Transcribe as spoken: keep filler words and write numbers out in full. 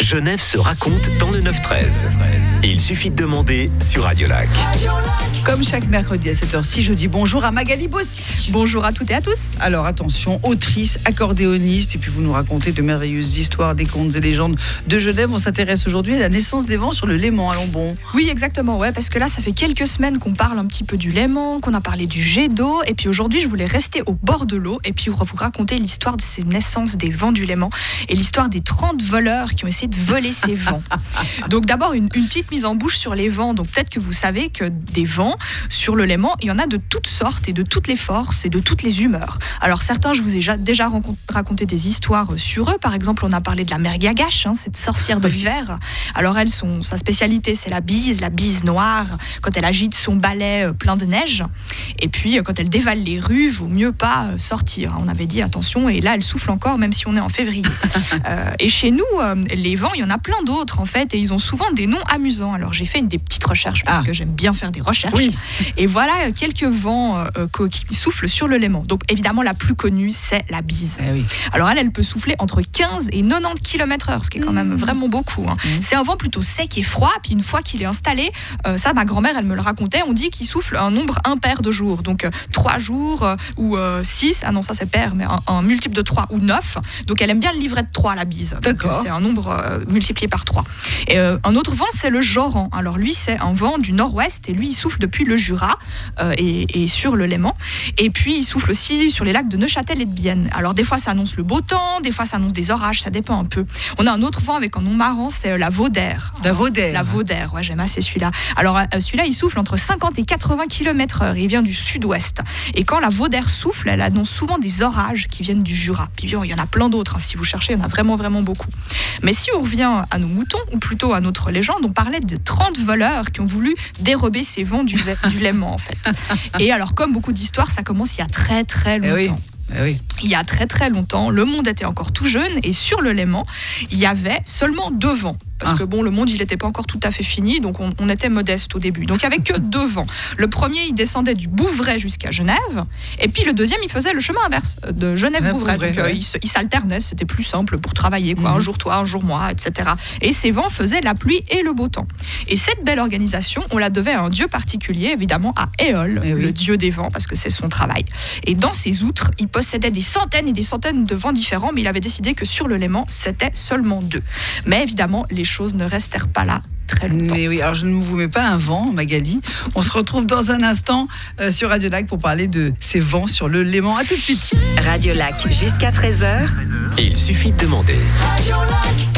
Genève se raconte dans le neuf treize. Et il suffit de demander sur Radio Lac. Comme chaque mercredi à cette heure-ci, je dis bonjour à Magali Bossy. Bonjour à toutes et à tous. Alors attention, autrice, accordéoniste, et puis vous nous racontez de merveilleuses histoires, des contes et légendes de Genève. On s'intéresse aujourd'hui à la naissance des vents sur le Léman à Lombon. Oui, exactement, ouais, parce que là, ça fait quelques semaines qu'on parle un petit peu du Léman, qu'on a parlé du jet d'eau, et puis aujourd'hui, je voulais rester au bord de l'eau, et puis vous raconter l'histoire de ces naissances des vents du Léman, et l'histoire des trente voleurs qui ont essayé de voler ces vents. Donc d'abord, une, une petite mise en bouche sur les vents. Donc peut-être que vous savez que des vents, sur le Léman, il y en a de toutes sortes et de toutes les forces et de toutes les humeurs. Alors certains, je vous ai déjà raconté des histoires sur eux. Par exemple, on a parlé de la mère Gagache, hein, cette sorcière de l'hiver. Alors elle, son, sa spécialité, c'est la bise, la bise noire, quand elle agite son balai plein de neige. Et puis, quand elle dévale les rues, vaut mieux pas sortir. On avait dit attention, et là, elle souffle encore, même si on est en février. euh, et chez nous, euh, les vents, il y en a plein d'autres, en fait, et ils ont souvent des noms amusants. Alors j'ai fait une des petites recherches, parce ah. que j'aime bien faire des recherches. Oui. Et voilà quelques vents euh, qui soufflent sur le Léman. Donc évidemment, la plus connue, c'est la bise. Eh oui. Alors elle, elle peut souffler entre quinze et quatre-vingt-dix kilomètres heure, ce qui est quand même mmh. vraiment beaucoup. Hein. Mmh. C'est un vent plutôt sec et froid, puis une fois qu'il est installé, euh, ça, ma grand-mère, elle me le racontait, on dit qu'il souffle un nombre impair de jours. Donc euh, trois jours euh, ou six, ah non, ça c'est pair, mais un, un multiple de trois ou neuf. Donc elle aime bien le livret de trois, la bise. D'accord. Donc, c'est un nombre euh, multiplié par trois. Et euh, un autre vent, c'est le Joran. Alors lui, c'est un vent du nord-ouest, et lui, il souffle depuis le Jura euh, et, et sur le Léman. Et puis, il souffle aussi sur les lacs de Neuchâtel et de Bienne. Alors, des fois, ça annonce le beau temps, des fois, ça annonce des orages, ça dépend un peu. On a un autre vent avec un nom marrant, c'est la Vaudère. La Vaudère. La Vaudère, ouais, j'aime assez celui-là. Alors, euh, celui-là, il souffle entre cinquante et quatre-vingts kilomètres heure. Il vient du sud-ouest. Et quand la Vaudère souffle, elle annonce souvent des orages qui viennent du Jura. Puis, il y en a plein d'autres. Hein. Si vous cherchez, il y en a vraiment, vraiment beaucoup. Mais si on revient à nos moutons, ou plutôt à notre légende, on parlait de trente voleurs qui ont voulu dérober ces vents du, du Léman, en fait. Et alors, comme beaucoup d'histoires, ça commence il y a très, très longtemps. Eh oui. Eh oui. Il y a très très longtemps, le monde était encore tout jeune, et sur le Léman, il y avait seulement deux vents. Parce ah. que bon, le monde, il n'était pas encore tout à fait fini, donc on, on était modeste au début. Donc il n'y avait que deux vents. Le premier, il descendait du Bouvray jusqu'à Genève, et puis le deuxième, il faisait le chemin inverse, de Genève-Bouvray. Donc euh, ouais. il, il s'alternait, c'était plus simple pour travailler, quoi. Mm-hmm. Un jour toi, un jour moi, et cetera. Et ces vents faisaient la pluie et le beau temps. Et cette belle organisation, on la devait à un dieu particulier, évidemment à Éole, eh oui. le dieu des vents, parce que c'est son travail. Et dans ses outres, il possédait des centaines et des centaines de vents différents, mais il avait décidé que sur le Léman, c'était seulement deux. Mais évidemment, les choses ne restèrent pas là très longtemps. Mais oui, alors je ne vous mets pas un vent, Magali. On se retrouve dans un instant euh, sur Radio Lac pour parler de ces vents sur le Léman. À tout de suite. Radio Lac jusqu'à treize heures. Et il suffit de demander. Radio Lac.